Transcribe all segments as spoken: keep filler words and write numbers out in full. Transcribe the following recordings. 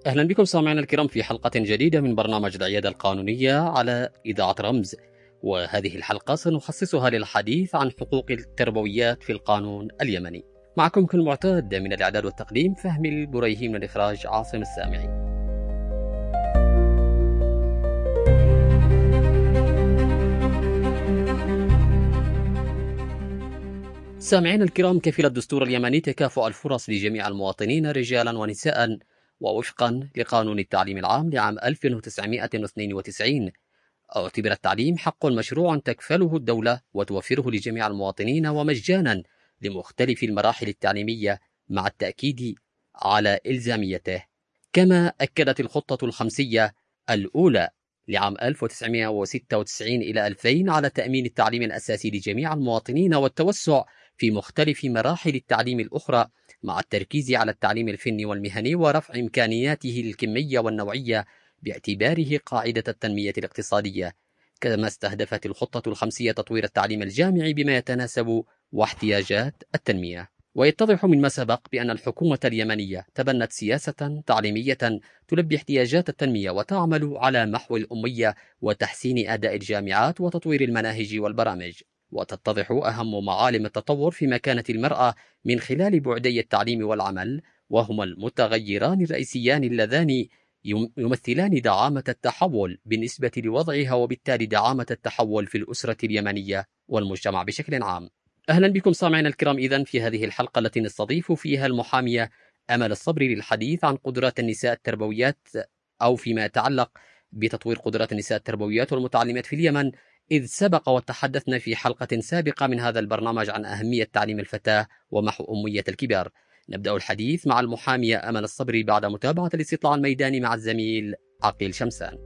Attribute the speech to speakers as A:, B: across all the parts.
A: أهلا بكم سامعينا الكرام في حلقة جديدة من برنامج العيادة القانونية على إذاعة رمز. وهذه الحلقة سنخصصها للحديث عن حقوق التربويات في القانون اليمني. معكم كالمعتاد من الإعداد والتقديم فهمي البريهي، من الإخراج عاصم السامعي. سامعين الكرام، كفل الدستور اليمني تكافؤ الفرص لجميع المواطنين رجالا ونساء، ووفقا لقانون التعليم العام لعام ألف وتسعمائة واثنين وتسعين اعتبر التعليم حق مشروع تكفله الدولة وتوفره لجميع المواطنين ومجانا لمختلف المراحل التعليمية، مع التأكيد على إلزاميته. كما أكدت الخطة الخمسية الأولى لعام ألف وتسعمائة وستة وتسعين إلى ألفين على تأمين التعليم الأساسي لجميع المواطنين والتوسع في مختلف مراحل التعليم الأخرى، مع التركيز على التعليم الفني والمهني ورفع إمكانياته الكمية والنوعية باعتباره قاعدة التنمية الاقتصادية. كما استهدفت الخطة الخمسية تطوير التعليم الجامعي بما يتناسب واحتياجات التنمية. ويتضح من ما سبق بأن الحكومة اليمنية تبنت سياسة تعليمية تلبي احتياجات التنمية وتعمل على محو الأمية وتحسين أداء الجامعات وتطوير المناهج والبرامج. وتتضح أهم معالم التطور في مكانة المرأة من خلال بعدي التعليم والعمل، وهما المتغيران الرئيسيان اللذان يمثلان دعامة التحول بالنسبة لوضعها، وبالتالي دعامة التحول في الأسرة اليمنية والمجتمع بشكل عام. أهلا بكم سامعينا الكرام إذن في هذه الحلقة التي نستضيف فيها المحامية أمل الصبري للحديث عن قدرات النساء التربويات، أو فيما يتعلق بتطوير قدرات النساء التربويات والمتعلمات في اليمن، إذ سبق وتحدثنا في حلقة سابقة من هذا البرنامج عن أهمية تعليم الفتاة ومحو أمية الكبار. نبدأ الحديث مع المحامية أمل الصبري بعد متابعة الاستطلاع الميداني مع الزميل عقيل شمسان.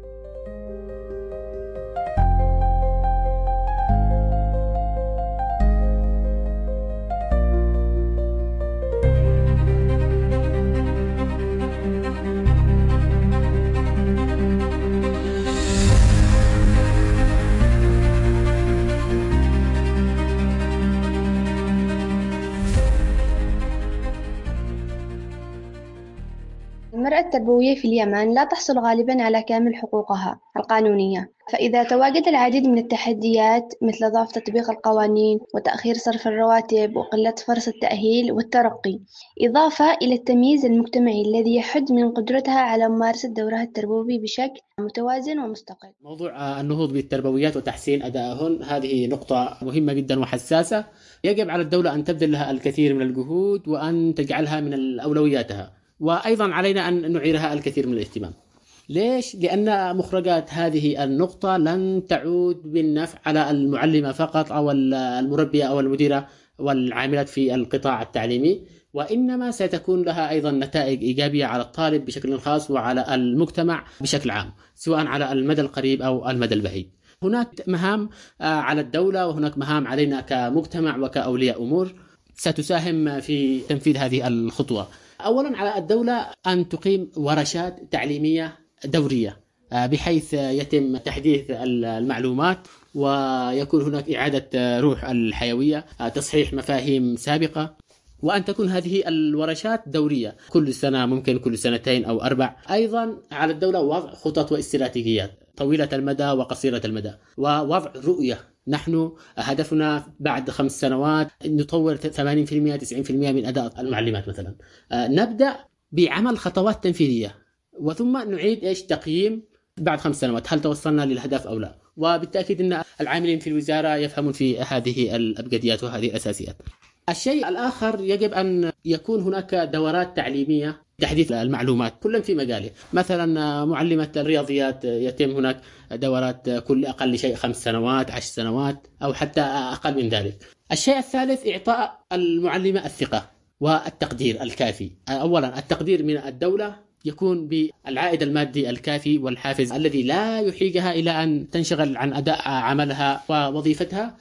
B: المرأة التربوية في اليمن لا تحصل غالباً على كامل حقوقها القانونية، فإذا تواجد العديد من التحديات مثل ضعف تطبيق القوانين وتأخير صرف الرواتب وقلة فرص التأهيل والترقي، إضافة إلى التمييز المجتمعي الذي يحد من قدرتها على ممارسة دورها التربوي بشكل متوازن ومستقل.
C: موضوع النهوض بالتربويات وتحسين أدائهن هذه نقطة مهمة جدا وحساسة، يجب على الدولة أن تبذل لها الكثير من الجهود وأن تجعلها من أولوياتها، وأيضا علينا أن نعيرها الكثير من الاهتمام. ليش؟ لأن مخرجات هذه النقطة لن تعود بالنفع على المعلمة فقط أو المربية أو المديرة والعاملات في القطاع التعليمي، وإنما ستكون لها أيضا نتائج إيجابية على الطالب بشكل خاص وعلى المجتمع بشكل عام، سواء على المدى القريب أو المدى البعيد. هناك مهام على الدولة وهناك مهام علينا كمجتمع وكأولياء أمور ستساهم في تنفيذ هذه الخطوة. أولا على الدولة أن تقيم ورشات تعليمية دورية بحيث يتم تحديث المعلومات ويكون هناك إعادة روح الحيوية، تصحيح مفاهيم سابقة، وأن تكون هذه الورشات دورية كل سنة، ممكن كل سنتين أو أربع. أيضا على الدولة وضع خطط واستراتيجيات طويلة المدى وقصيرة المدى، ووضع رؤية. نحن هدفنا بعد خمس سنوات نطور ثمانين بالمئة تسعين بالمئة من أداء المعلمات مثلا. نبدأ بعمل خطوات تنفيذية وثم نعيد إيش تقييم بعد خمس سنوات هل توصلنا للهدف أو لا. وبالتأكيد أن العاملين في الوزارة يفهمون في هذه الأبجديات وهذه الأساسيات. الشيء الآخر يجب أن يكون هناك دورات تعليمية تحديث المعلومات كل في مجاله. مثلا معلمة الرياضيات يتم هناك دورات كل أقل شيء خمس سنوات عشر سنوات أو حتى أقل من ذلك. الشيء الثالث إعطاء المعلمة الثقة والتقدير الكافي. أولا التقدير من الدولة يكون بالعائد المادي الكافي والحافز الذي لا يحيجها إلى أن تنشغل عن أداء عملها ووظيفتها،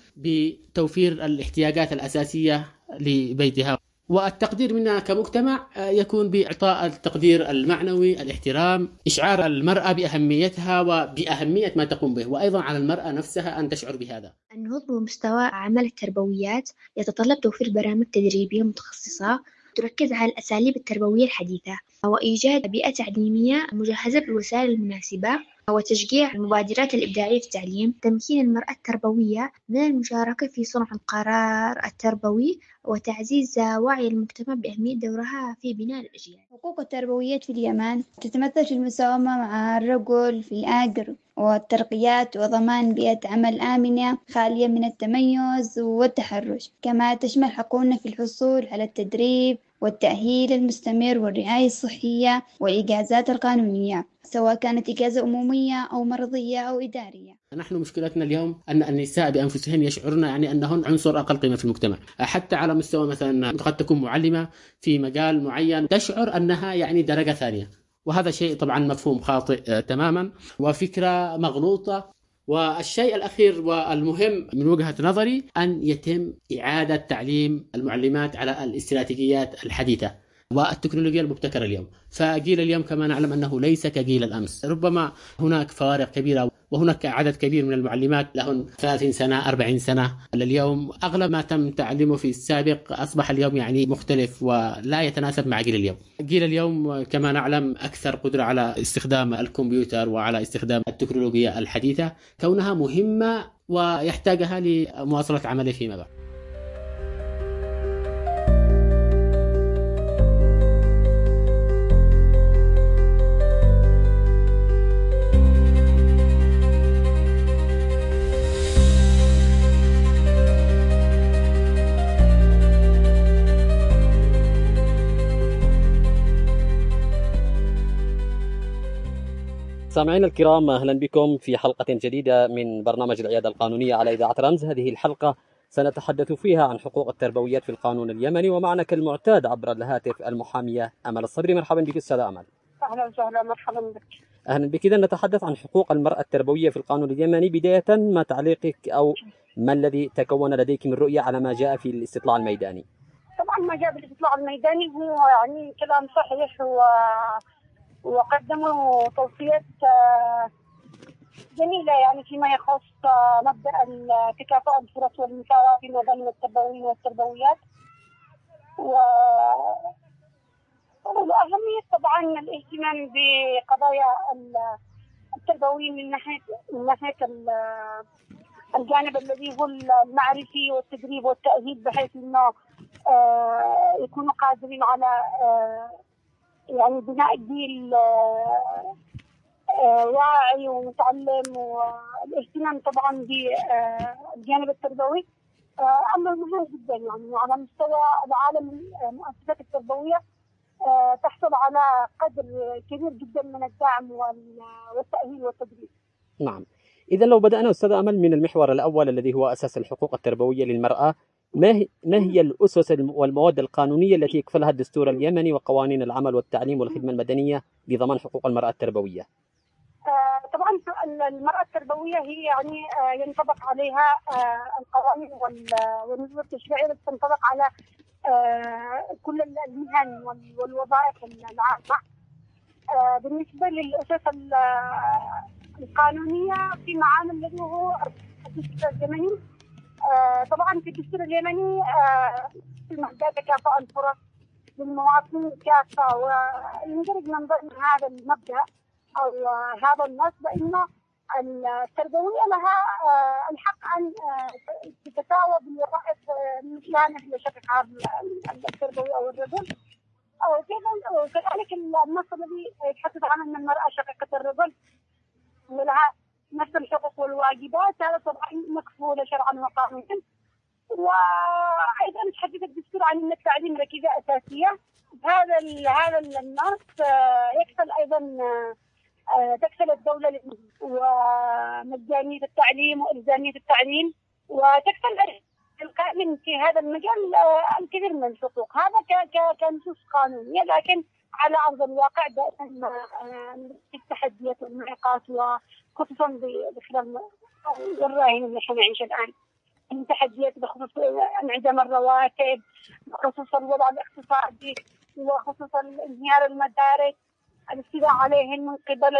C: بتوفير الاحتياجات الأساسية لبيتها. والتقدير منا كمجتمع يكون بإعطاء التقدير المعنوي، الاحترام، إشعار المرأة بأهميتها وبأهمية ما تقوم به، وأيضا على المرأة نفسها أن تشعر بهذا.
D: النهوض بمستوى أعمال التربويات يتطلب توفير برامج تدريبية متخصصة
B: تركز على الأساليب التربوية الحديثة وإيجاد بيئة تعليمية مجهزة بالوسائل المناسبة وتشجيع المبادرات الإبداعية في التعليم، تمكين المرأة التربوية من المشاركة في صنع القرار التربوي وتعزيز وعي المجتمع بأهمية دورها في بناء الأجيال.
D: حقوق التربويات في اليمن تتمثل في المساومة مع الرجل في الأجر والترقيات وضمان بيئة عمل آمنة خالية من التميز والتحرش، كما تشمل حقوقنا في الحصول على التدريب والتأهيل المستمر والرعاية الصحية والإجازات القانونية، سواء كانت إجازة أمومية أو مرضية أو إدارية.
C: نحن مشكلتنا اليوم أن النساء بأنفسهن يشعرن يعني أنهن عنصر أقل قيمة في المجتمع، حتى على مستوى مثلا قد تكون معلمة في مجال معين تشعر أنها يعني درجة ثانية، وهذا شيء طبعا مفهوم خاطئ تماما وفكرة مغلوطة. والشيء الأخير والمهم من وجهة نظري أن يتم إعادة تعليم المعلمات على الاستراتيجيات الحديثة والتكنولوجيا المبتكرة اليوم. فجيل اليوم كما نعلم أنه ليس كجيل الأمس، ربما هناك فوارق كبيرة وهناك عدد كبير من المعلمات لهن ثلاثين سنة أربعين سنة. اليوم أغلب ما تم تعليمه في السابق أصبح اليوم يعني مختلف ولا يتناسب مع جيل اليوم. جيل اليوم كما نعلم أكثر قدرة على استخدام الكمبيوتر وعلى استخدام التكنولوجيا الحديثة، كونها مهمة ويحتاجها لمواصلة عمله فيما بعد.
A: سامعينا الكرام، أهلا بكم في حلقة جديدة من برنامج العيادة القانونية على إذاعة رمز. هذه الحلقة سنتحدث فيها عن حقوق التربويات في القانون اليمني، ومعنا كالمعتاد عبر الهاتف المحامية أمل الصبري. مرحبا بك أستاذة أمل.
E: أهلا وسهلا، مرحبا بك.
A: أهلا بك. إذا نتحدث عن حقوق المرأة التربوية في القانون اليمني، بداية ما تعليقك أو ما الذي تكون لديك من رؤية على ما جاء في الاستطلاع الميداني؟
E: طبعا ما جاء بالاستطلاع الميداني هو يعني كلام صحيح و... وقدموا توصيات جميلة يعني فيما يخص مبدأ التكافؤ الفرص والمساواة فيما بين التربويين والتربويات، و والأهمية طبعا الاهتمام بقضايا التربويين من ناحية من ناحية الجانب الذي هو المعرفي والتدريب والتأهيل، بحيث إنه يكونوا قادرين على يعني بناء جيل واعي ومتعلم، والاهتمام طبعا بالجانب التربوي أمر مهم جدا. يعني على مستوى العالم المؤسسات التربوية تحصل على قدر كبير جدا من الدعم والتأهيل والتدريب.
A: نعم. إذا لو بدأنا أستاذة أمل من المحور الأول الذي هو أساس الحقوق التربوية للمرأة، ما هي ما هي الأسس والمواد القانونية التي يكفلها الدستور اليمني وقوانين العمل والتعليم والخدمة المدنية لضمان حقوق المرأة التربوية؟
E: آه طبعا المرأة التربوية هي يعني آه ينطبق عليها آه القوانين والنظم التشريعية التي تنطبق على آه كل المهن والوظائف العامة. آه بالنسبة للأسس القانونية في معامل الذي هو الدستور اليمني، آه طبعا في الدستور اليمني آه في مبدأ تكافؤ الفرص للمواطنين كافة، ويندرج من ضمن هذا المبدأ أو آه هذا النص بأن التربوية لها آه الحق أن آه تتساوى بالوظائف مثلها مثل شقيقها التربوي أو الرجل، أو كذلك النص الذي يتحدث عن أن المرأة شقيقة الرجل ولها نفس الحقوق والواجبات، هذا طبعا مكفول شرعا وقانونا. وايضا يتحدث الدستور عن ان التعليم ركيزه اساسيه. هذا هذا النص يكفل ايضا تكفل الدوله ومجانيه التعليم والزاميه التعليم، وتكفل القائمين في هذا المجال الكثير من الحقوق. هذا كنصوص قانونيه، لكن على ارض الواقع دائما التحديات والمعيقات، وخصوصا بخلال الراهن اللي احنا نعيشه الان، التحديات بخصوص انعدام الرواتب، بخصوص الوضع الاقتصادي، وخصوصا انهيار المدارس، الاستيلاء عليهن من قبل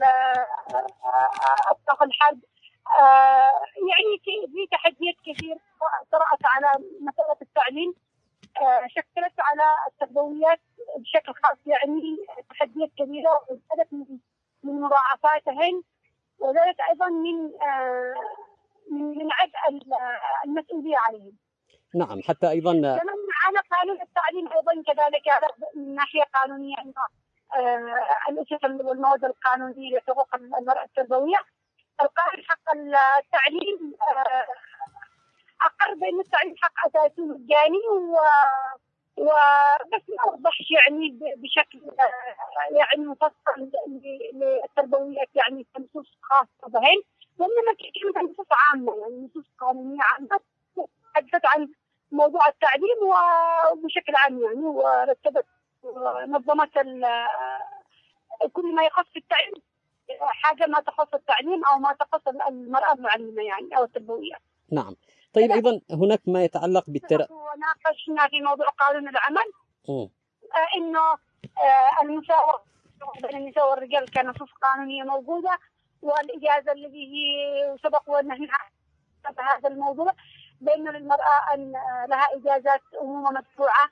E: اطراف الحرب. يعني في تحديات كثير طرأت على مسألة التعليم، شكلت على التربويات بشكل خاص يعني تحديات كبيرة وابتدت من مضاعفاتهن، وذلك أيضا من من عبء المسؤولية عليهم.
A: نعم، حتى أيضا
E: كمان معنا قانون التعليم أيضا كذلك من ناحية قانونية، أنه الأسس والمواد القانونية لحقوق المرأة التربوية القائم حق التعليم أقر بأن التعليم حق أساسي مجاني، و وبس ما وضحش يعني بشكل يعني مفصل للتربويات يعني نصوص خاصة بهن، وإنما كانت نصوص عامة يعني نصوص قانونية عامة تحدثت عن موضوع التعليم وبشكل عام يعني، ورتبت ونظمت كل ما يخص التعليم، حاجة ما تخص التعليم أو ما تخص المرأة المعلمة يعني أو التربوية.
A: نعم. طيب أيضا هناك ما يتعلق بالتر
E: وناقشنا في موضوع قانون العمل
A: م.
E: إنه آه المساواة بين النساء والرجال كنصوص قانونية موجودة، والإجازة الذي هي سبق ونحن هذا الموضوع بأن للمرأة أن لها إجازات أمومة مدفوعة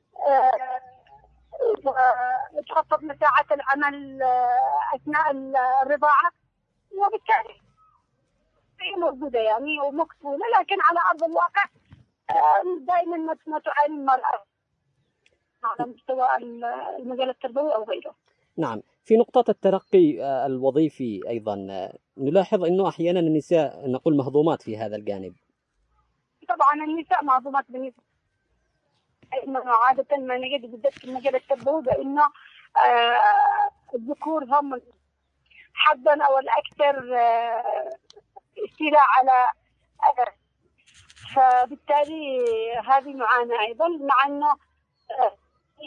E: وتخفض مساحة العمل أثناء الرضاعة، وبالتالي هي موجودة يعني ومقبولة، لكن على أرض الواقع دائما ما تعاني المرأة على مستوى المجال التربوي أو غيره.
A: نعم. في نقطة الترقي الوظيفي أيضا نلاحظ أنه أحيانا النساء نقول مهضومات في هذا الجانب.
E: طبعا النساء مهضومات بالنسبة إنه عادة ما نجد بالذات في المجال التربوي بأنه آه الذكور هم حظا أو الأكثر آه استيلاء على آه فبالتالي هذه معاناة أيضا، مع أنه آه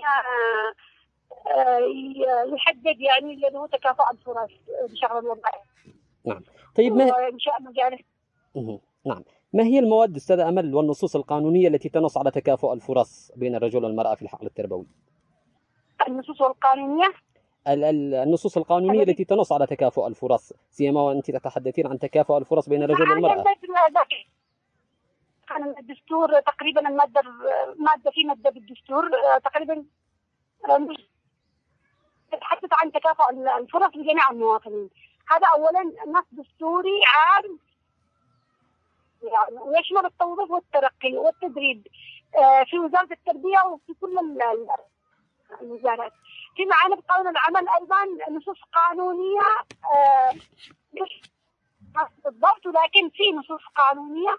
E: آه يحدد يعني اللي هو تكافؤ الفرص بشغل الوظائف.
A: نعم. طيب ما
E: وإنشاء مجال.
A: نعم. ما هي المواد أستاذة أمل والنصوص القانونية التي تنص على تكافؤ الفرص بين الرجل والمرأة في الحقل التربوي؟
E: النصوص القانونية
A: النصوص القانونية التي تنص على تكافؤ الفرص، سيما وأنت تتحدثين عن تكافؤ الفرص بين الرجل والمرأة.
E: كان الدستور تقريبا المادة مادة في مادة بالدستور تقريبا تتحدث عن تكافؤ الفرص لجميع المواطنين. هذا أولا نص دستوري عام يعني يشمل التوظيف والترقي والتدريب في وزارة التربية وفي كل الوزارات. في معانا بقانون العمل أيضا نصوص قانونية مش بالضبط، ولكن في نصوص قانونية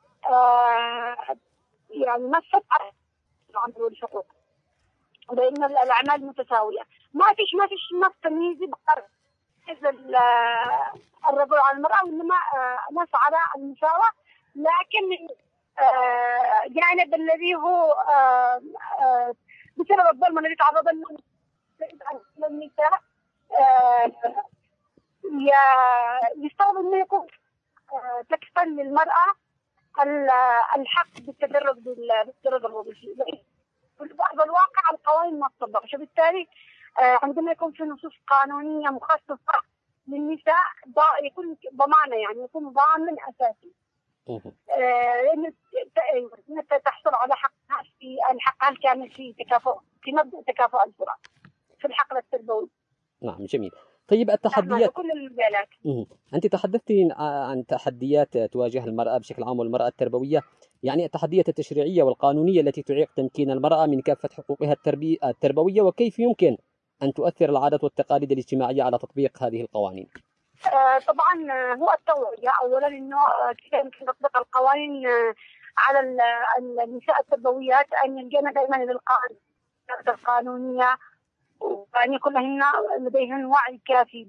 E: يعني نصت على العمل والحقوق لأن الأعمال متساوية. ما فيش ما فيش نص تمييزي بقرر الرجل على المرأة، وإنما نص على المساواة، لكن جانب الذي هو بسبب الظلم الذي تعرض له النساء يستوعب انه يكون تكفل للمرأة الحق بالتدرج بالتدرج الوظيفي. في بعض الواقع القوانين ما تطبقش، وبالتالي عندما يكون في نصوص قانونية مخصصة للنساء يكون ضمانة يعني يكون ضامن أساسي لأن تحصل على حقها في الحق الكامل في تكافؤ في مبدأ تكافؤ الفرص في الحقل التربوي.
A: نعم جميل. طيب التحديات
E: كل المجالات.
A: أنت تحدثتي عن تحديات تواجه المرأة بشكل عام والمرأة التربوية، يعني التحديات التشريعية والقانونية التي تعيق تمكين المرأة من كافة حقوقها التربي... التربوية، وكيف يمكن أن تؤثر العادات والتقاليد الاجتماعية على تطبيق هذه القوانين؟
E: آه طبعا هو التوعية أولا، إنه كيف يمكن تطبيق القوانين على النساء التربويات، أن يلجأن دائما للقانون القانونية وأن يكون لهن لديهن وعي كافي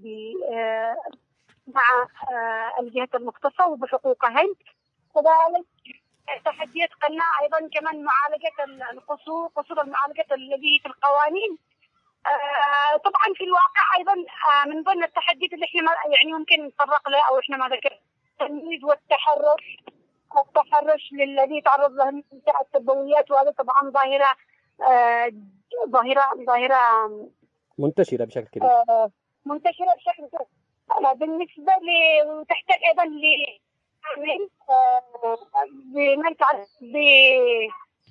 E: مع الجهات المختصة وبحقوقهن. كذلك تحديات قلنا أيضا كمان معالجة القصور قصور المعالجة الذي في القوانين. طبعا في الواقع أيضا من ضمن التحديات اللي احنا يعني ممكن نتطرق لها أو احنا ما ذكرنا التمييز والتحرش التحرش للذي تعرض له النساء التربويات، وهذا طبعا ظاهرة آه ظاهرة ظاهرة
A: منتشرة بشكل كبير.
E: آه منتشرة بشكل كبير. آه بالنسبة ل وتحتاج أيضا ل آه بما يتعلق ب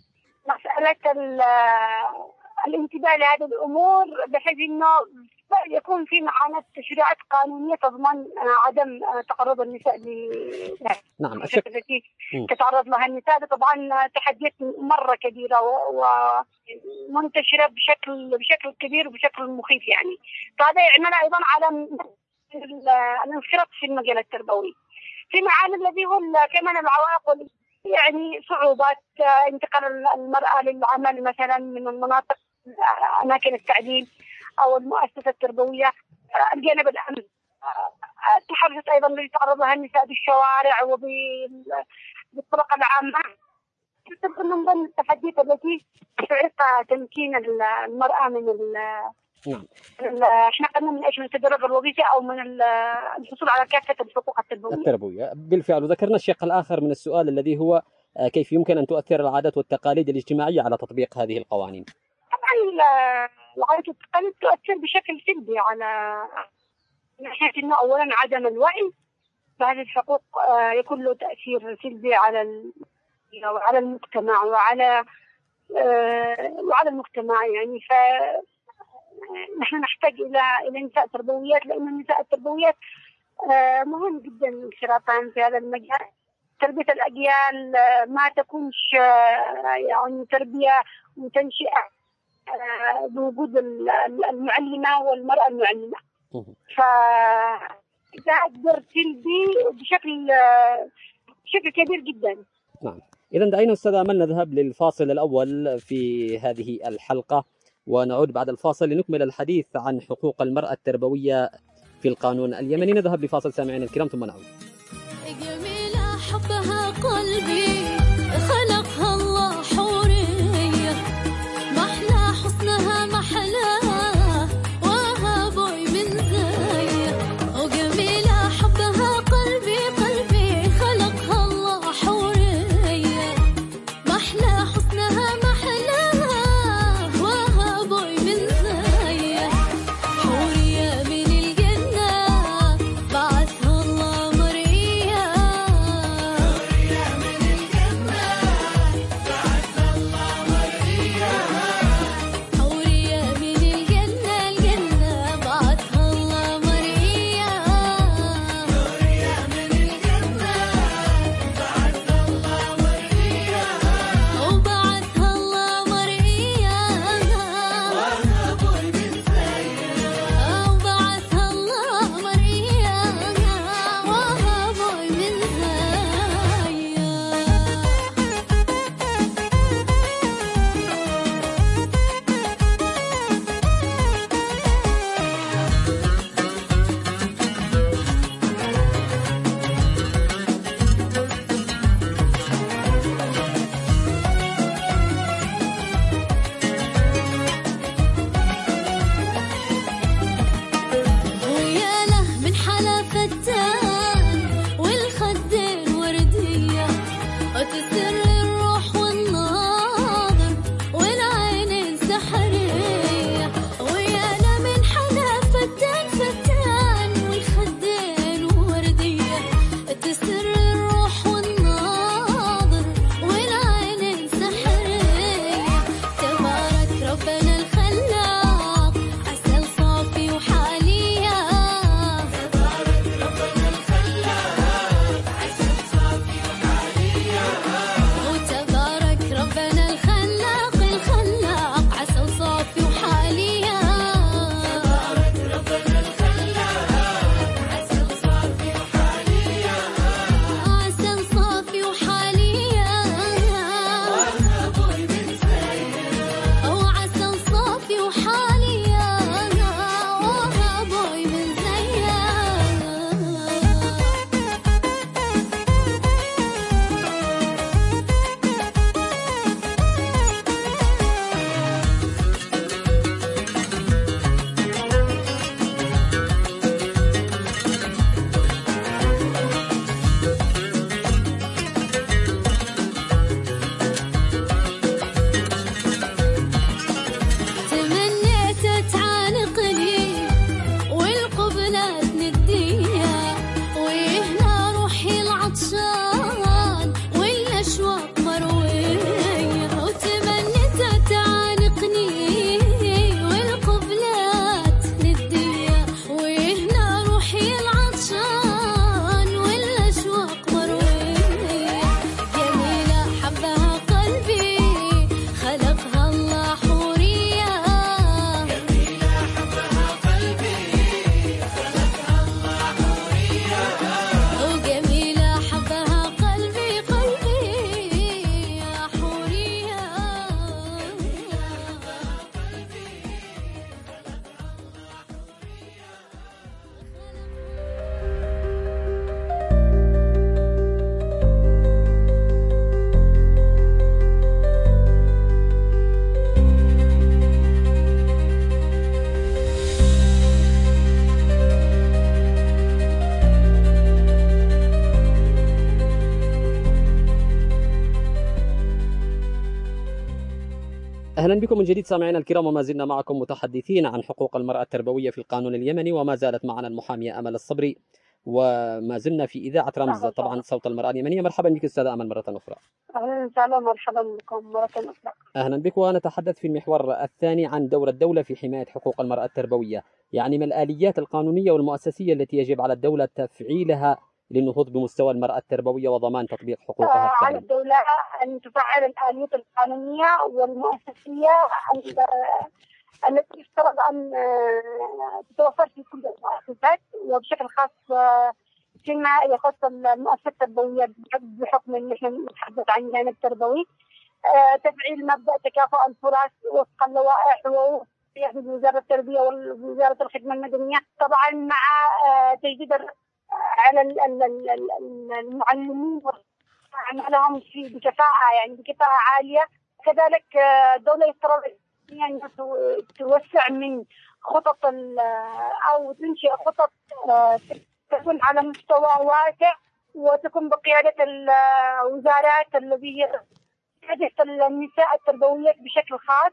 E: مسألة الانتباه لهذه الأمور بحيث أنه يكون في معانا تشريعات قانونية تضمن عدم تعرض النساء ل
A: نعم الشك...
E: التي تتعرض لها النساء. طبعا تحديات مرة كبيرة ومنتشرة بشكل بشكل كبير وبشكل مخيف يعني. فهذا يعمل أيضا على الانخراط في المجال التربوي. في معانا الذي هو كمان العوائق يعني صعوبات انتقال المرأة للعمل مثلا من المناطق أماكن التعليم أو المؤسسة التربوية، الجانب الأمن، التحرش أيضا اللي يتعرض لها النساء بالشوارع وبالطرق العامة، تعتبر من ضمن التحديات التي تعيق تمكين المرأة من ال
A: نعم.
E: احنا قلنا من ايش من التدرج الوظيفي او من الحصول على كافه الحقوق التربويه.
A: التربويه بالفعل. وذكرنا الشق الاخر من السؤال الذي هو كيف يمكن ان تؤثر العادات والتقاليد الاجتماعيه على تطبيق هذه القوانين؟
E: طبعا العادات والتقاليد تؤثر بشكل سلبي على ناحيه انه اولا عدم الوعي بهذه الحقوق يكون له تاثير سلبي على على المجتمع وعلى وعلى المجتمع يعني. ف نحن نحتاج إلى إلى نساء تربويات، لأن النساء التربويات مهم جدا انخراطهم في هذا المجال. تربية الأجيال ما تكونش يعني تربية وتنشئة بوجود المعلمة والمرأة المعلمة، فتأثر سلبي بشكل بشكل كبير جدا.
A: نعم. إذا دعينا أستاذ آمال نذهب للفاصل الأول في هذه الحلقة ونعود بعد الفاصل لنكمل الحديث عن حقوق المرأة التربوية في القانون اليمني. نذهب لفاصل سامعين الكرام ثم نعود.
F: جميلة حبها قلبي خلقها الله حورية، محلى حسنها محلاها وهابوي من زاية. وجميلة حبها قلبي قلبي خلقها الله حورية، محلى حسنها محلاها وهابوي من زاية. حورية من الجنة بعثها الله مرية، حورية من الجنة
A: أهلا بكم من جديد سامعينا الكرام، وما زلنا معكم متحدثين عن حقوق المرأة التربوية في القانون اليمني، وما زالت معنا المحامية أمل الصبري، وما زلنا في إذاعة رمز طبعا صوت المرأة اليمنية. مرحبا بك أستاذة أمل مرة أخرى.
E: أهلا وسهلا، مرحبا بكم مرة أخرى.
A: أهلا بك. ونتحدث في المحور الثاني عن دور الدولة في حماية حقوق المرأة التربوية، يعني ما الآليات القانونية والمؤسسية التي يجب على الدولة تفعيلها للنهوض بمستوى المرأة التربوية وضمان تطبيق حقوقها.
E: آه على الدولة أن تفعل الآليات القانونية والمؤسسية التي يفترض أن تتوفر في كل المؤسسات، وبشكل خاص فيما يخص المؤسسات التربوية بحكم أن نحن نتحدث عن الجانب التربوي. تفعيل مبدأ تكافؤ الفرص وفق اللوائح وفي وزارة التربية ووزارة الخدمة المدنية، طبعا مع تجديد على المعلمين وعملهم في بكفاءة يعني بكفاءة عالية. كذلك الدولة يفترض أن توسع من خطط أو تنشئ خطط تكون على مستوى واسع وتكون بقيادة الوزارات الذي هي تهدف النساء التربويات بشكل خاص.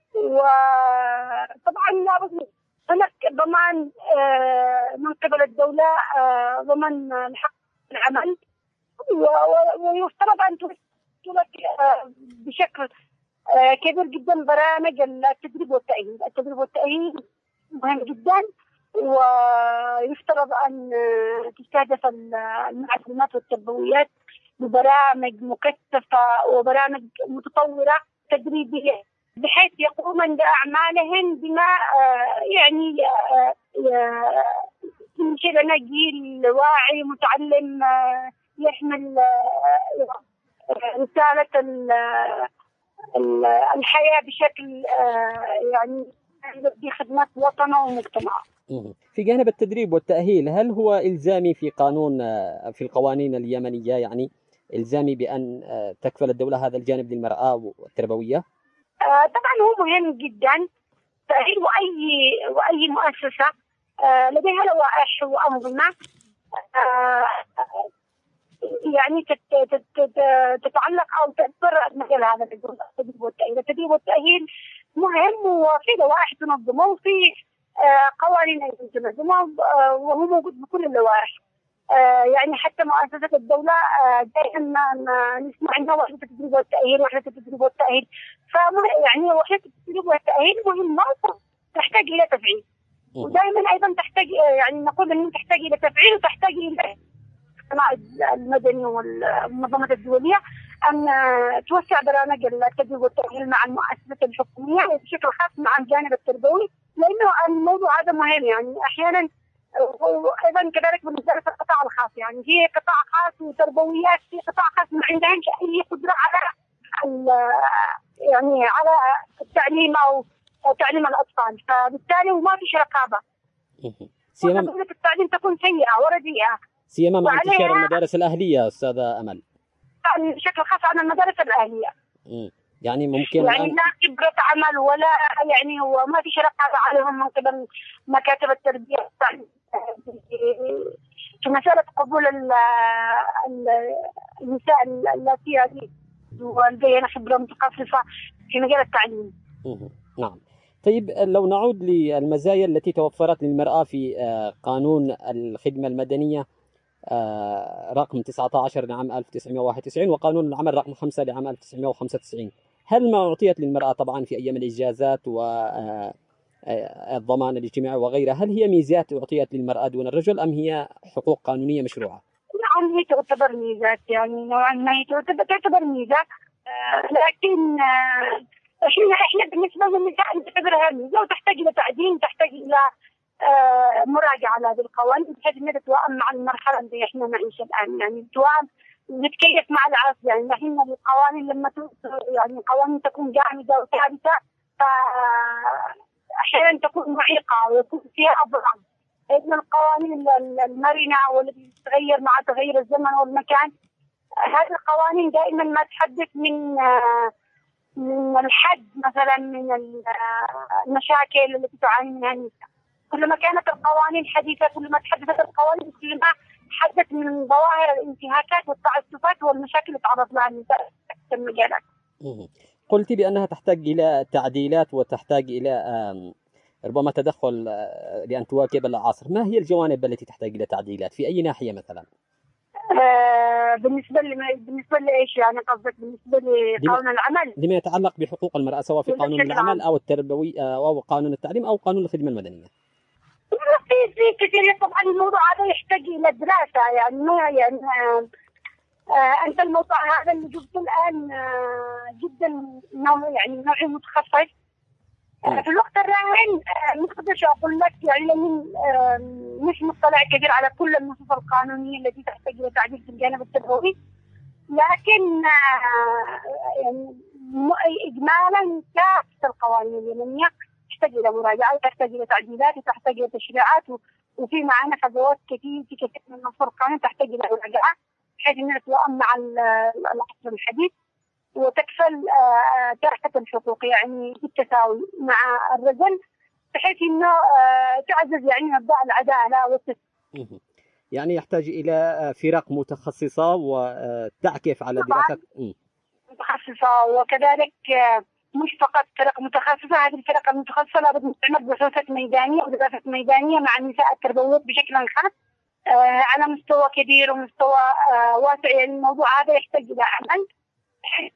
E: وطبعا لابد هناك ضمان من قبل الدولة، ضمان الحق العمل، ويفترض أن تلك بشكل كبير جدا برامج التدريب والتأهيل. التدريب والتأهيل مهم جدا، ويفترض أن تستهدف المعلومات والتربويات ببرامج مكثفة وبرامج متطورة تدريبية بحيث يقومن بأعمالهن بما يعني ينشئ لنا جيل واعي متعلم يحمل رسالة الحياة بشكل يعني في خدمة وطنه ومجتمعه.
A: في جانب التدريب والتأهيل، هل هو إلزامي في قانون في القوانين اليمنية، يعني إلزامي بأن تكفل الدولة هذا الجانب للمرأة التربوية؟
E: طبعا هو مهم جدا تأهيل وأي وأي مؤسسة لديها لوائح وأنظمة يعني تتعلق أو تأثر مجال هذا التدريب والتأهيل. التدريب والتأهيل مهم وفي لوائح تنظمه وفي قوانين أيضا تنظمه وهو موجود بكل اللوائح. يعني حتى مؤسسات الدولة دائما نسمع عنها وحدة التدريب والتأهيل وحدة التدريب والتأهيل، يعني وحدة التدريب والتأهيل مهمة تحتاج إلى تفعيل، ودائما أيضا تحتاج يعني نقول أنها تحتاج إلى تفعيل وتحتاج إلى المدني والمنظمات الدولية أن توسع برامج التدريب والتأهيل مع المؤسسات الحكومية وبشكل خاص مع الجانب التربوي، لأنه الموضوع هذا مهم. يعني أحيانا وأيضا كذلك بالنسبة للقطاع الخاص، يعني في قطاع خاص وتربويات في قطاع خاص ما عندهمش أي قدرة على يعني على التعليم أو تعليم الأطفال، فبالتالي وما فيش رقابة. وجودة التعليم تكون سيئة ورديئة،
A: سيما مع انتشار المدارس الأهلية أستاذة أمل.
E: بشكل خاص عن المدارس الأهلية.
A: م. يعني ممكن
E: يعني لا خبرة عمل ولا يعني وما فيش رقابة عليهم من قبل مكاتب التربية في مسألة قبول النساء اللاتي ولديهن خبرة متخصصة في مجال التعليم.
A: نعم. طيب لو نعود للمزايا التي توفرت للمرأة في قانون الخدمة المدنية رقم تسعة عشر لعام ألف وتسعمائة وواحد وتسعين وقانون العمل رقم خمسة لعام ألف وتسعمائة وخمسة وتسعين، هل ما أعطيت للمرأة طبعا في أيام الإجازات والضمان الاجتماعي وغيرها، هل هي ميزات أعطيت للمرأة دون الرجل أم هي حقوق قانونية مشروعة؟
E: نعم هي تعتبر ميزات، يعني نوعا ما هي تعتبر ميزة، لكن احنا احنا بالنسبة للنساء نعتبرها ميزة وتحتاج إلى تعديل، تحتاج إلى مراجعة على هذه القوانين بحيث انها تتوائم مع المرحلة اللي احنا نعيش الآن، يعني تتوائم نتكيف مع العصر. يعني الحين القوانين لما يعني قوانين تكون جامدة وثابتة فأحيانا تكون معيقة ويكون فيها أضرار. إن القوانين المرنة والتي تتغير مع تغير الزمن والمكان، هذه القوانين دائما ما تحدث من من الحد مثلا من المشاكل التي تعاني منها النساء. كلما كانت القوانين حديثة كلما تحدثت القوانين كلما حدث من ظواهر الانتهاكات والتعسفات والمشاكل اللي تعرض لها النساء في المجالات.
A: قلت بأنها تحتاج إلى تعديلات وتحتاج إلى ربما تدخل لأن تواكب العصر. ما هي الجوانب التي تحتاج إلى تعديلات في أي ناحية مثلا؟
E: آه بالنسبة لما بالنسبة لإيش يعني قصدك؟ بالنسبة لقانون العمل
A: لما يتعلق بحقوق المرأة سواء في قانون العمل أو التربوي أو قانون التعليم أو قانون الخدمة المدنية.
E: في في كثير. طبعا الموضوع هذا يحتاج إلى دراسة يعني ما يعني آه آه أنت الموضوع هذا اللي جبته الآن آه جدا نوع يعني نوعي متخصص. آه في الوقت الراهن آه ما أقدرش أقول لك يعني لأني آه مش مطلع كثير على كل النصوص القانونية التي تحتاج إلى تعديل في الجانب التربوي، لكن آه يعني إجمالا كافة القوانين اليمنية تحتاج إلى مراجعة وتحتاج إلى تعديلات وتحتاج إلى تشريعات، وفي معنا خطوات كثير في كثير من النصوص القانونية تحتاج إلى مراجعة بحيث أنها تتوائم مع العصر الحديث وتكفل كافة الحقوق يعني بالتساوي مع الرجل بحيث أنه تعزز يعني مبدأ العدالة والتساوي.
A: يعني يحتاج إلى فرق متخصصة وتعكف على دراسة
E: متخصصة، وكذلك مش فقط فرق متخصصة. هذه الفرق المتخصصة لابد من تعمل بحوثات ميدانية ودراسة ميدانية مع النساء التربويات بشكل خاص آه على مستوى كبير ومستوى آه واسع. يعني الموضوع هذا يحتاج إلى عمل بحيث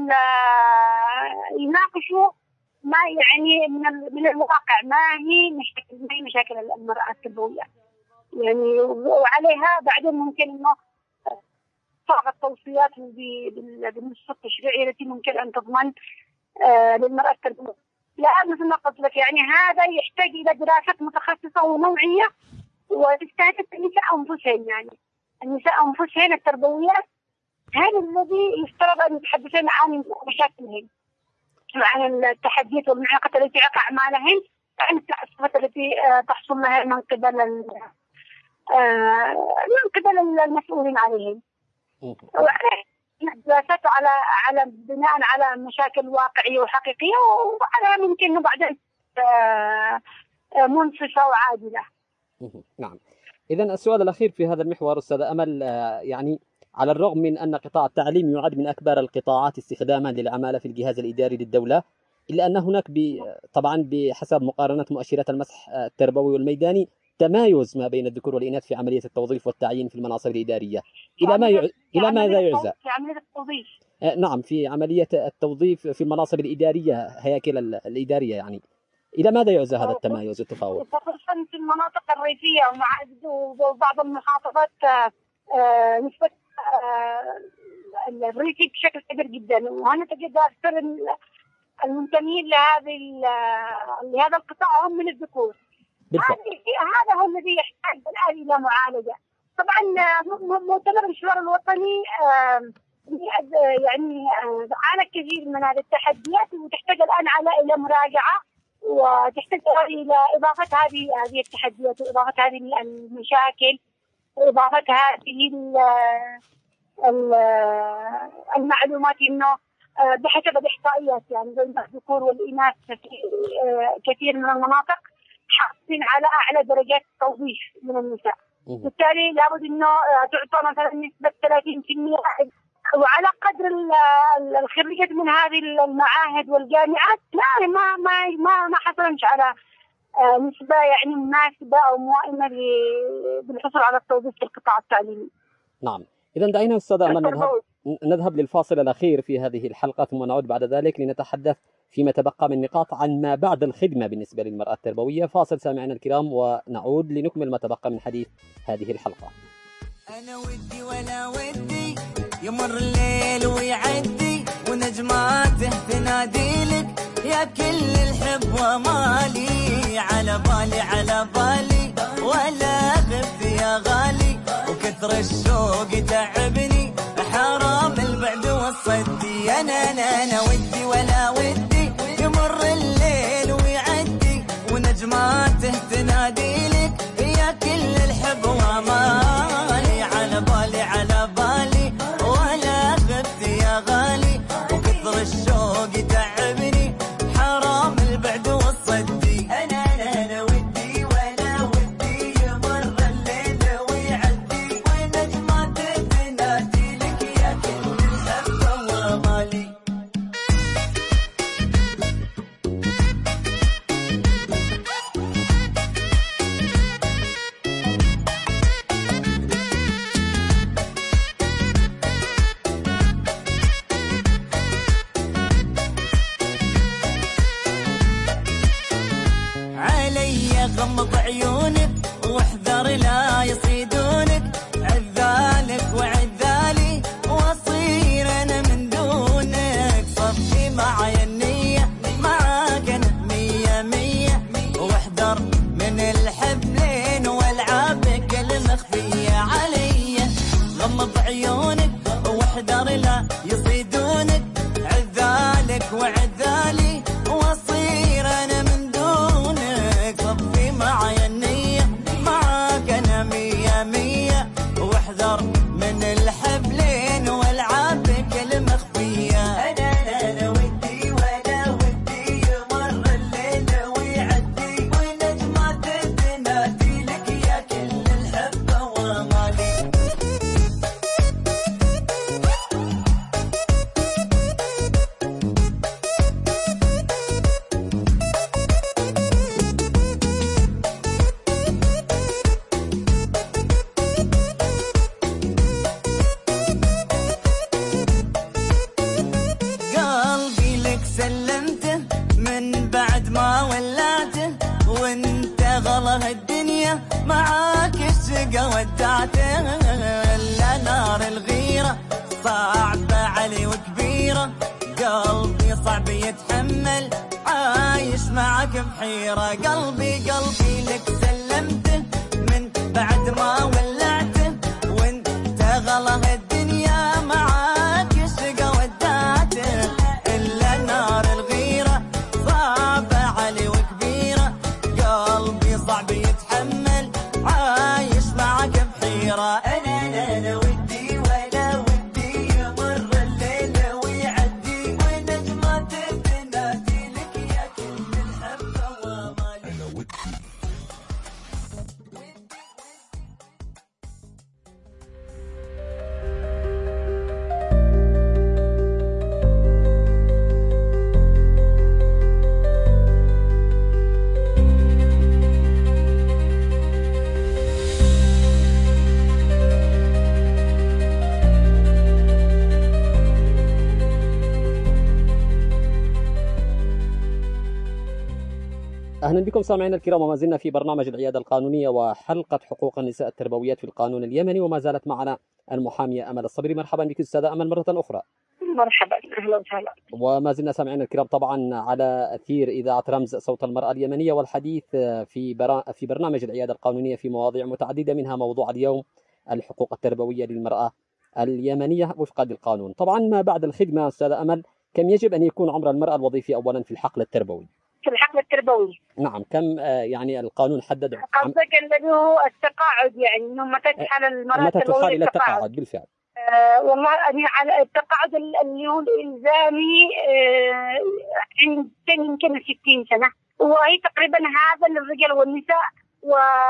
E: يناقشوا ما يعني من من الواقع ما هي مشاكل ما هي مشاكل المرأة التربوية يعني، وعليها بعدين ممكن إنه صاغ التوصيات بالنص التشريعي التي ممكن أن تضمن آه للمرأة التربوية. لا مثل ما قلت لك يعني هذا يحتاج إلى دراسات متخصصة ونوعية وتستهدف النساء أنفسهن. يعني النساء أنفسهن التربويات هذا الذي يفترض أن يتحدثن عن مشاكلهن، عن التحديات والمعاقات التي يقع معهن، عن التعسفات التي تحصل لها من قبل من قبل المسؤولين عليهم. دراسات على على بناء على مشاكل واقعية وحقيقية وعلى ممكن بعدين منصفة وعادلة.
A: نعم. إذا السؤال الأخير في هذا المحور أستاذة أمل، يعني على الرغم من أن قطاع التعليم يعد من أكبر القطاعات استخداما للعمالة في الجهاز الإداري للدولة، إلا أن هناك طبعا بحسب مقارنة مؤشرات المسح التربوي والميداني تمايز ما بين الذكور والإناث في عملية التوظيف والتعيين في المناصب الإدارية. إلى ما يع... إلى ماذا يعزى؟
E: في عملية التوظيف.
A: نعم، في عملية التوظيف في المناصب الإدارية، هياكل الإدارية يعني. إلى ماذا يعزى هذا التمايز والتفاوت؟
E: خصوصا في المناطق الريفية وبعض المحافظات نسبة الريفي بشكل كبير جدا، وهنا تجد أكثر المنتمين لهذه لهذا القطاع هم من الذكور. هذا هو الذي يحتاج الآن إلى معالجة. طبعا مؤتمر المشوار الوطني يعني عانى كثير من هذه التحديات وتحتاج الآن على إلى مراجعة وتحتاج إلى إضافة هذه هذه التحديات وإضافة هذه المشاكل وإضافة هذه المعلومات إنه بحسب الإحصائيات يعني بين الذكور والإناث في كثير من المناطق حاصلين على أعلى درجات التوظيف من النساء، بالتالي لابد إنه تعطى مثلا نسبة ثلاثين بالمئة وعلى قدر الخريجات من هذه المعاهد والجامعات لا ما ما ما ما حصلنش على نسبة يعني مناسبة أو موائمة بالحصول على التوظيف في القطاع التعليمي.
A: نعم، إذا دعينا أستاذة أمل نذهب نذهب للفاصل الأخير في هذه الحلقة ثم نعود بعد ذلك لنتحدث فيما تبقى من نقاط عن ما بعد الخدمة بالنسبة للمرأة التربوية. فاصل سامعنا الكرام ونعود لنكمل ما تبقى من حديث هذه الحلقة.
G: أنا ودي ولا ودي يمر الليل ويعدي ونجماته تناديلك يا كل الحب ومالي، على بالي على بالي ولا غبت يا غالي، وكثر الشوق تعبني حرام البعد والصدي. أنا أنا أنا ودي ولا ودي يمر الليل ويعدي ونجماته تناديلك يا كل الحب ومالي، على بالي على بالي ولا غبت يا غالي، وكثر الشوق تعبني حرام البعد والصدي. أنا أنا أنا ودي ولا ودي يمر الليل ويعدي ونجماته تناديلك يا كل الحب ومالي. علي، غمض عيونك واحذر لا يصيدونك، عذالك وعذالي واصير انا من دونك، صفي معي النية معاك انا مية مية، واحذر من الحبلين والعابك المخفية. انا انا ودي ولا ودي يمر الليل ويعدي، ونجمات تنادي لك يا كل الحبة ومالي. قلبي لك سلمته من بعد ما ولعته، وانت غلا الدنيا معاك الشقا ودعته، لا نار الغيرة صعبة علي وكبيرة، قلبي صعب يتحمل عايش معك بحيرة، قلبي قلبي لك سلمته من بعد ما ولعته، وانت غلا الدنيا معاك الشقا ودعته، إلا نار الغيرة صعبة علي وكبيرة، قلبي صعب يتحمل عايش معك بحيرة. أنا أنا أنا ودي ولا ودي يمر الليل ويعدي، ونجمات تنادي لك يا كل الحبة ومالي.
A: أهلا بكم سامعينا الكرام، وما زلنا في برنامج العيادة القانونية وحلقة حقوق النساء التربويات في القانون اليمني، وما زالت معنا المحامية أمل الصبري. مرحبا بك أستاذة أمل مرة أخرى.
E: مرحبا، اهلا وسهلا.
A: وما زلنا سامعينا الكرام طبعا على أثير إذاعة رمز صوت المرأة اليمنية، والحديث في برا... في برنامج العيادة القانونية في مواضيع متعددة، منها موضوع اليوم الحقوق التربوية للمرأة اليمنية وفقا للقانون. طبعا ما بعد الخدمة أستاذة أمل، كم يجب أن يكون عمر المرأة الوظيفي أولا في الحقل التربوي؟
E: في الحقل التربوي
A: نعم، كم آه، يعني القانون حدد
E: قصدك اللي هو التقاعد، يعني انه متى تحال المرأة
A: متى تحال
E: التربوية
A: إلى
E: التقاعد؟
A: التقاعد بالفعل.
E: آه والله يعني على التقاعد اللي هو الإلزامي آه عند يمكن ستين سنة، وهي تقريبا هذا للرجال والنساء، و...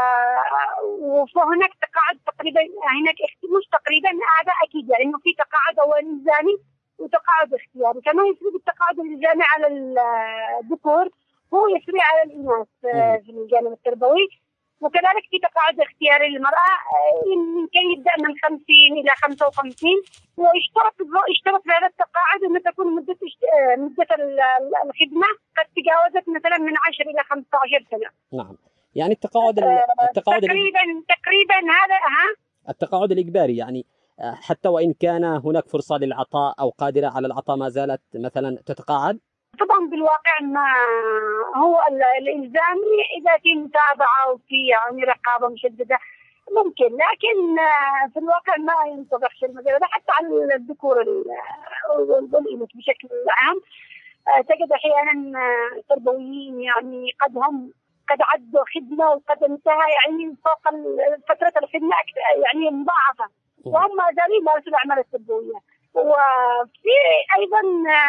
E: وهناك تقاعد تقريبا هناك مش تقريبا هذا أكيد، يعني إنه في تقاعد أول إلزامي وتقاعد اختياري. كما يسري التقاعد الإلزامي على الذكور هو يسري على الإناث آه في الجانب التربوي، وكذلك في تقاعد اختياري للمرأة يمكن يبدأ من خمسين إلى خمسة وخمسين، ويشترط يشترط في هذا التقاعد أن تكون مدة مدة الخدمة قد تجاوزت مثلا من عشر إلى خمسة عشر سنة.
A: نعم، يعني التقاعد التقاعد
E: تقريبا تقريبا هذا ها
A: التقاعد الإجباري، يعني حتى وإن كان هناك فرصة للعطاء أو قادرة على العطاء ما زالت مثلا تتقاعد.
E: طبعا بالواقع ما هو الإلزامي إذا في متابعة وفي يعني رقابة مشددة ممكن، لكن في الواقع ما ينطبقش الموضوع ده حتى على الذكور والإناث بشكل عام. تجد أحيانا تربويين يعني قد هم قد عدوا خدمة وقد انتهى يعني فوق فترة الخدمة يعني مضاعفة، وهم ما زالوا يمارسوا الأعمال التربوية. وفي أيضا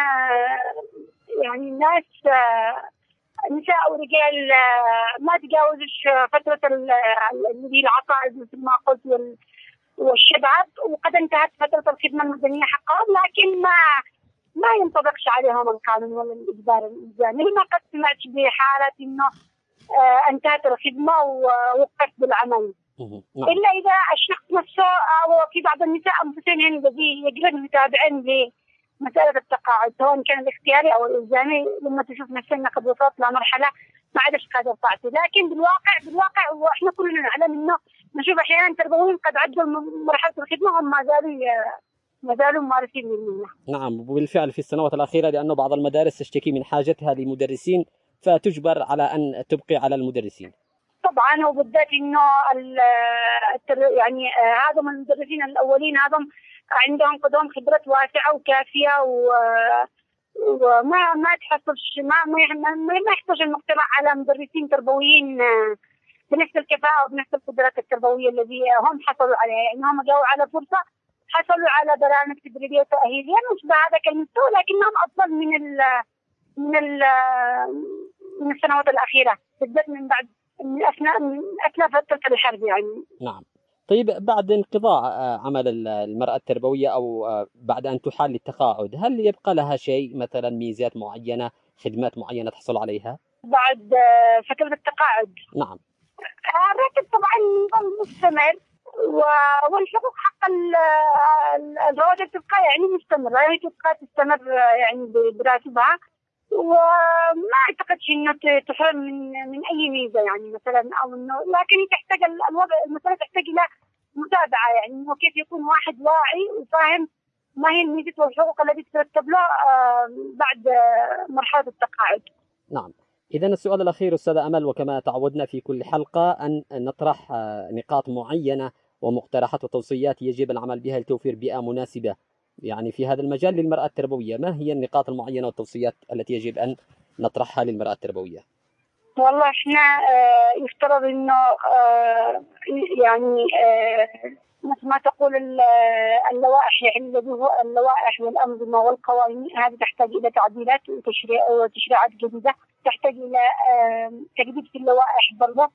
E: يعني ناس نساء ورجال ما تجاوزش فترة اللي العطاء مثل ما قلت والشباب، وقد انتهت فترة الخدمة المدنية حقهم، لكن ما ما ينطبقش عليهم القانون ولا الإجبار الإلزامي. ما قد سمعت بحالة إنه انتهت الخدمة ووقفت بالعمل، إلا إذا الشخص نفسه أو في بعض النساء أنفسهم الذي يجب متابعين مسألة التقاعد سواء كان الاختياري أو الإلزامي، لما تشوف نفسنا قد وصلت لمرحلة ما عادش قادر تعطي. لكن بالواقع بالواقع وإحنا كلنا نعلم إنه نشوف أحيانا تربويين قد عدوا مرحلة الخدمة وهم ما زالوا ما زالوا ممارسين للمهنة.
A: نعم، وبالفعل في السنوات الأخيرة لأنه بعض المدارس تشتكي من حاجتها لمدرسين فتجبر على أن تبقي على المدرسين.
E: طبعا، وبالذات انه يعني هذا من المدرسين الاولين هذا عندهم قدوم خبرات واسعه وكافيه، و وما ما تحصلش ما ما ما يحتاج المجتمع على مدرسين تربويين بنفس الكفاءه وبنفس القدرات التربويه الذي هم حصلوا عليها. يعني هم جاوا على فرصه، حصلوا على برامج تدريبيه وتاهيليه مش بهذاك المستوى، لكنهم افضل من ال من ال من السنوات الاخيره، بالذات من بعد من اثناء من اثناء فتره الحرب يعني.
A: نعم. طيب بعد انقضاء عمل المرأة التربوية أو بعد أن تحال للتقاعد، هل يبقى لها شيء مثلا ميزات معينة، خدمات معينة تحصل عليها؟
E: بعد فترة التقاعد
A: نعم.
E: الراتب طبعا يظل مستمر، والحقوق حق الرواتب تبقى يعني مستمرة، يعني تبقى تستمر يعني براتبها، وما اعتقدش انه تحرم من من اي ميزه يعني مثلا، او انه لكن تحتاج الوضع المساله تحتاج الى متابعه، يعني انه كيف يكون واحد واعي وفاهم ما هي الميزه والحقوق التي تترتب له بعد مرحله التقاعد.
A: نعم. إذا السؤال الأخير أستاذة أمل، وكما تعودنا في كل حلقة أن نطرح نقاط معينة ومقترحات وتوصيات يجب العمل بها لتوفير بيئة مناسبة يعني في هذا المجال للمرأة التربوية. ما هي النقاط المعينة والتوصيات التي يجب أن نطرحها للمرأة التربوية؟
E: والله احنا اه يفترض انه اه يعني اه مثل ما تقول اللوائح، يعني الذي هو اللوائح والأنظمة والقوانين هذه تحتاج إلى تعديلات وتشريع وتشريعات جديدة، تحتاج إلى تجديد في اللوائح برضه،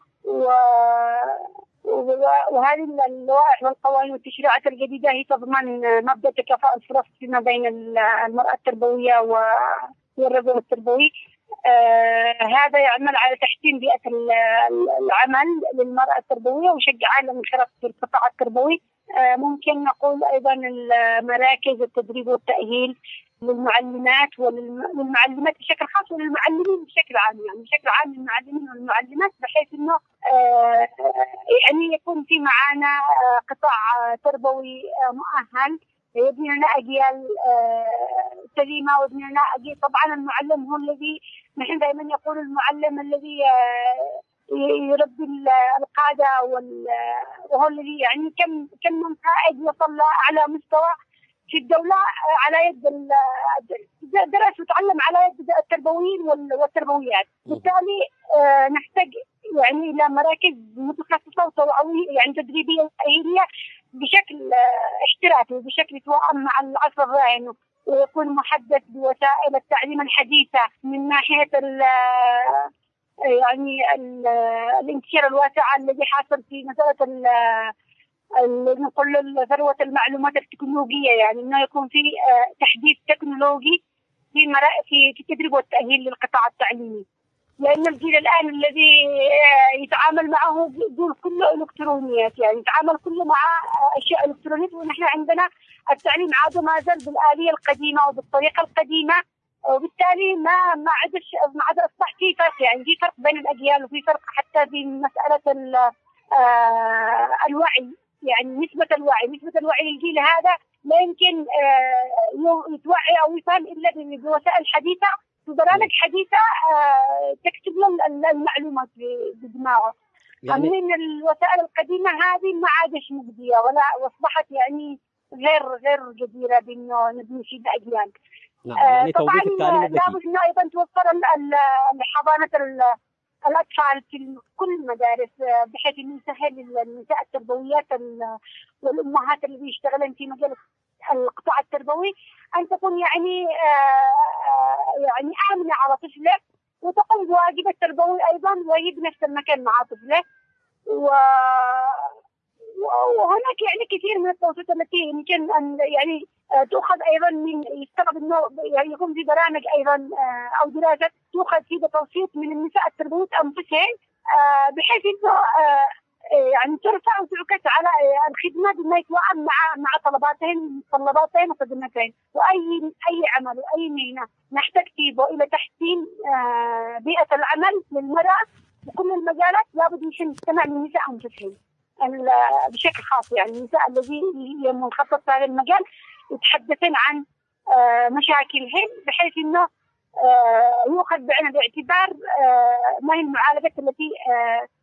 E: وهذه اللوائح والقوانين والتشريعات الجديدة هي تضمن مبدأ تكافؤ الفرص فيما بين المرأة التربوية والرجل التربوي. آه هذا يعمل على تحسين بيئة العمل للمرأة التربوية ويشجعها للانخراط في القطاع التربوي. آه ممكن نقول أيضا المراكز التدريب والتأهيل للمعلمات وللمعلمات بشكل خاص وللمعلمين بشكل عام، يعني بشكل عام للمعلمين والمعلمات، بحيث إنه آه يعني يكون في معانا آه قطاع تربوي آه مؤهل يبني لنا أجيال سليمة ويبني لنا أجيال. طبعا المعلم هو الذي نحن دائما يقول المعلم الذي يربي القادة، وهو الذي يعني كم كم من قائد وصل أعلى مستوى في الدولة على يد درس وتعلم على يد التربويين والتربويات. بالتالي نحتاج يعني إلى مراكز متخصصة وتوعوية يعني تدريبية وتأهيلية بشكل احترافي وبشكل يتوائم مع العصر الراهن، ويكون محدث بوسائل التعليم الحديثة من ناحية ال يعني ال الانتشار الواسع الذي حاصل في مسألة نقول ثروة المعلومات التكنولوجية، يعني انه يكون في تحديث تكنولوجي في في في التدريب والتأهيل للقطاع التعليمي، لأن الجيل الآن الذي يتعامل معه دول كله إلكترونيات، يعني يتعامل كله مع أشياء إلكترونية، ونحن عندنا التعليم عاد ما زال بالآلية القديمة وبالطريقة القديمة، وبالتالي ما ما عادش ما عاد أصبح في فرق، يعني في فرق بين الأجيال وفي فرق حتى في مسألة الوعي، يعني نسبة الوعي نسبة الوعي للجيل هذا لا يمكن يتوعي أو يفهم إلا بوسائل حديثة وبرامج حديثة تكتب له المعلومات بدماغه. يعني من الوسائل القديمة هذه ما عادش مجدية ولا واصبحت يعني غير غير جديرة بأنه نبني فيه أجيال.
A: نعم. يعني
E: طبعا لابد أنه أيضا توفر حضانة الأطفال في كل المدارس بحيث أنه يسهل للنساء التربويات والأمهات اللي بيشتغلن في مجال القطاع التربوي أن تكون يعني يعني آمنة على طفله وتقوم بواجب التربوي أيضا وهي بنفس المكان مع طفله. وهناك يعني كثير من التوصيات التي يمكن أن يعني تؤخذ أيضا من يفترض أنه يعني يكون في برامج أيضا أو دراسات تؤخذ في توصيات من النساء التربويات أنفسهن بحيث أنه يعني ترفع وتعكس على الخدمة بما يتوائم مع مع طلباتهن طلباتهن وخدمتهن. وأي أي عمل وأي مهنة نحتاج فيه إلى تحسين بيئة العمل للمرأة بكل المجالات لابد نحن نستمع للنساء أنفسهن بشكل خاص، يعني النساء الذي هي منخصصة في هذا المجال يتحدثن عن مشاكلهن بحيث انه يؤخذ بعين الاعتبار ما هي المعالجات التي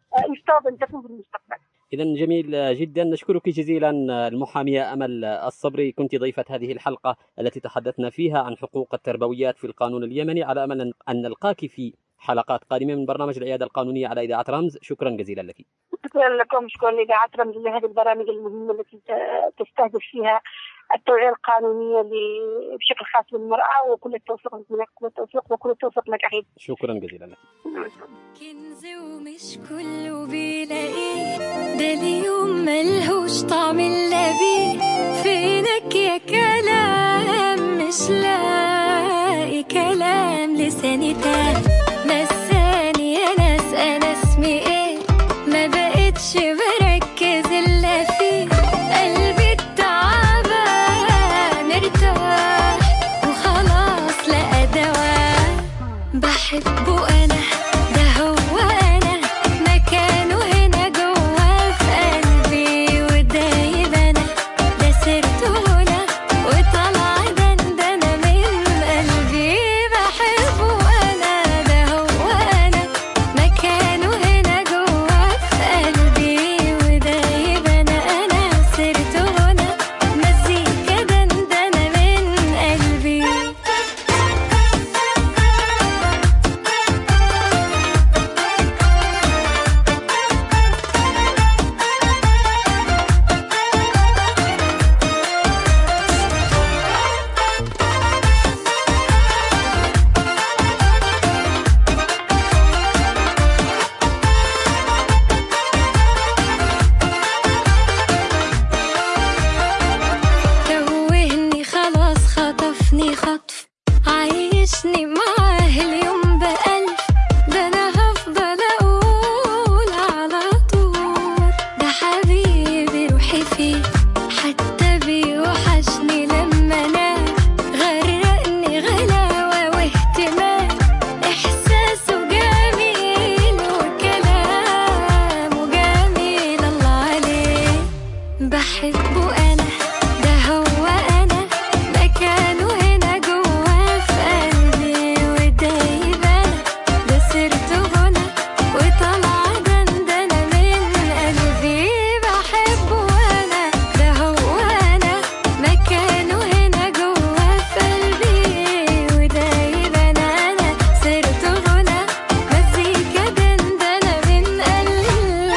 E: يفترض أن تكون في المستقبل.
A: إذا جميل جدا، نشكرك جزيلا المحامية أمل الصبري، كنت ضيفة هذه الحلقة التي تحدثنا فيها عن حقوق التربويات في القانون اليمني، على أمل أن نلقاك في حلقات قادمة من برنامج العيادة القانونية على إذاعة رمز. شكرا جزيلا لك.
E: شكرا لكم، شكرا لإذاعة رمز لهذه البرامج المهمة التي تستهدف فيها التوعية القانونية بشكل خاص للمرأة، وكل التوفيق لك كل التوفيق وكل التوفيق لك أخي.
A: شكرا جزيلا لك.
F: كنز ومش كله بيلاقيه، ده اليوم ملهوش طعم إلا بيه، فينك يا كلام مش لاقي كلام لساني تاني، نساني يا ناس أنا اسمي إيه، ما بقتش بركز إلا فيه، قلبي التعبان ارتاح وخلاص لقى دواء، بحبه أنا ده هو أنا، مكانه هنا جوا في قلبي ودايب أنا، ده سرته هنا وطلع دندنة من قلبي، بحبه أنا ده هو أنا، مكانه هنا جوا في قلبي ودايب أنا، أنا سرته هنا مزيكا دندنة من قلبي. توهني خلاص خطفني خطف، عايشني معاه اليوم بألف، ده أنا هفضل أقول على طول، ده حبيبي روحي فيه، حتى بيوحشني لما أنام، غرقني غلاوة واهتمام، إحساسه جميل وكلامه جميل الله عليه، بحبه أنا ده هو أنا، مكانه هنا جوا في قلبي ودايب أنا، ده سرته هنا وطلع دندنة من قلبي، بحبه أنا ده هو أنا، مكانه هنا جوا في قلبي ودايب أنا، أنا سرته هنا مزيكا دندنة من قلبي.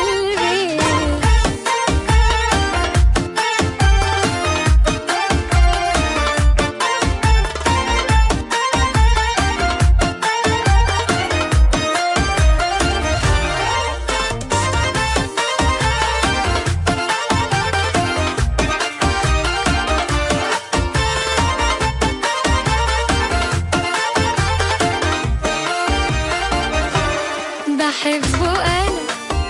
F: بحبه أنا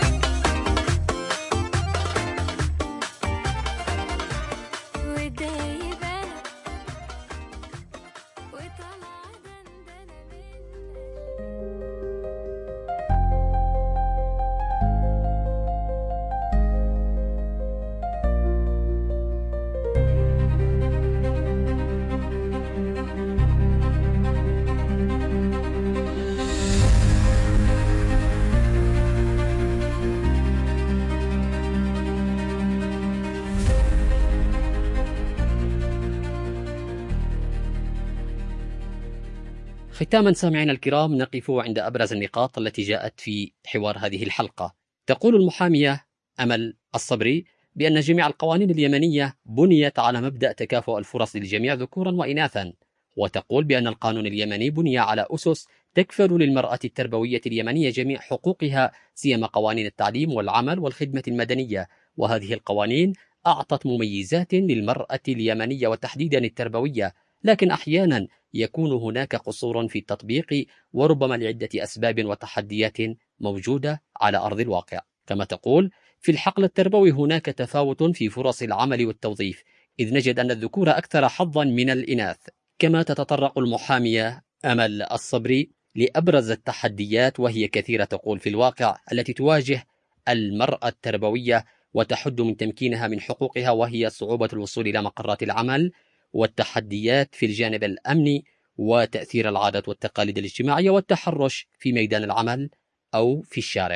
F: ودايب أنا وطلع دندنة من
A: ختاما سامعينا الكرام، نقف عند أبرز النقاط التي جاءت في حوار هذه الحلقة. تقول المحامية أمل الصبري بأن جميع القوانين اليمنية بنيت على مبدأ تكافؤ الفرص للجميع ذكورا وإناثا، وتقول بأن القانون اليمني بني على أسس تكفل للمرأة التربوية اليمنية جميع حقوقها، سيما قوانين التعليم والعمل والخدمة المدنية، وهذه القوانين أعطت مميزات للمرأة اليمنية وتحديدا التربوية، لكن أحيانا يكون هناك قصور في التطبيق، وربما لعدة أسباب وتحديات موجودة على أرض الواقع. كما تقول في الحقل التربوي هناك تفاوت في فرص العمل والتوظيف، إذ نجد أن الذكور أكثر حظا من الإناث. كما تتطرق المحامية أمل الصبري لأبرز التحديات، وهي كثيرة تقول في الواقع، التي تواجه المرأة التربوية وتحد من تمكينها من حقوقها، وهي صعوبة الوصول إلى مقرات العمل، والتحديات في الجانب الأمني، وتأثير العادات والتقاليد الاجتماعية، والتحرش في ميدان العمل أو في الشارع.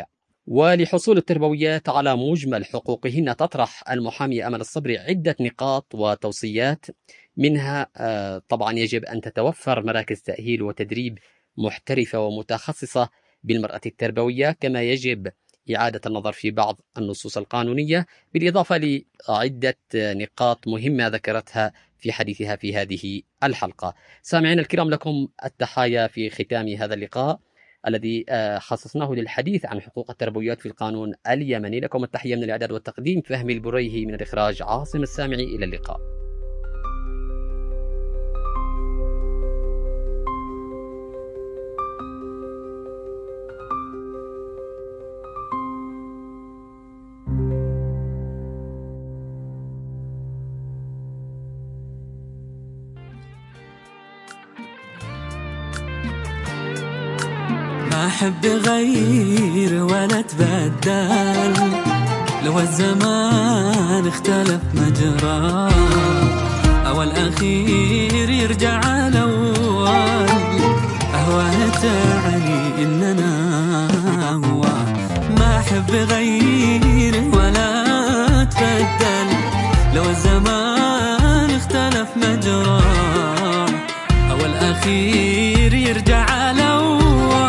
A: ولحصول التربويات على مجمل حقوقهن تطرح المحامية أمل الصبري عدة نقاط وتوصيات، منها طبعا يجب أن تتوفر مراكز تأهيل وتدريب محترفة ومتخصصة بالمرأة التربوية، كما يجب إعادة النظر في بعض النصوص القانونية، بالإضافة لعدة نقاط مهمة ذكرتها في حديثها في هذه الحلقة. سامعين الكرام، لكم التحايا في ختام هذا اللقاء الذي خصصناه للحديث عن حقوق التربويات في القانون اليمني. لكم التحية من الإعداد والتقديم فهمي البريهي، من الإخراج عاصم السامعي. إلى اللقاء.
H: ما أحب غير ولا تبدل، لو الزمان اختلف مجراه أو الأخير يرجع على أول، أهواه تعني إننا هو. ما أحب غير ولا تبدل، لو الزمان اختلف مجراه أو الأخير يرجع على أول،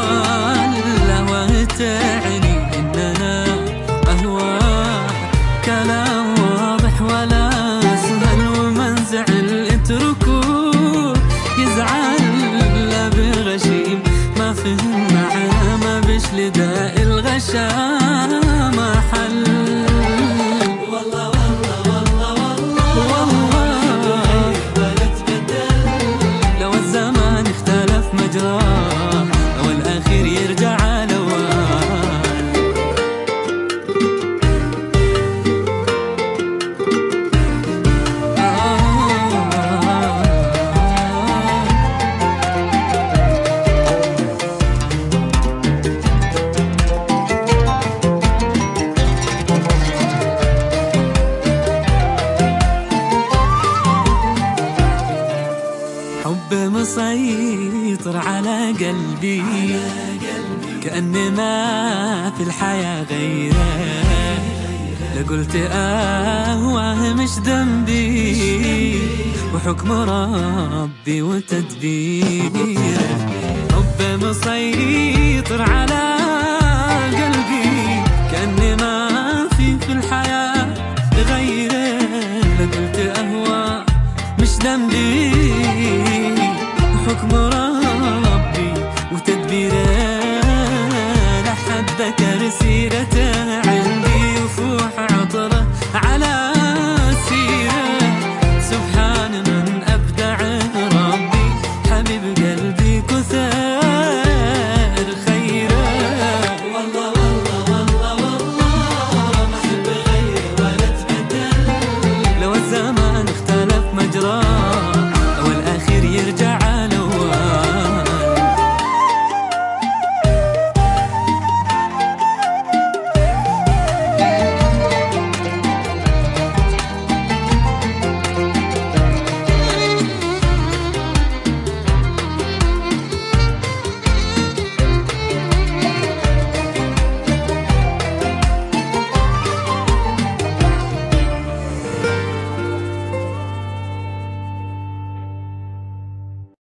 H: تعني إننا أهواه. كلام واضح ولا سهل، ومن زعل اتركوه يزعل. لا بغشيم ما فهم معاه، ما بش لداء الغشام حل. والله والله والله والله ولا تبدل، لو الزمان اختلف مجراه أو الأخير يرجع على مسيطر على قلبي، كأن ما في الحياة غيره. لقلت أهواه مش ذنبي، وحكم ربي وتدبيره. حب مسيطر على قلبي، كأن ما في في الحياة غيره. لقلت أهواه مش ذنبي،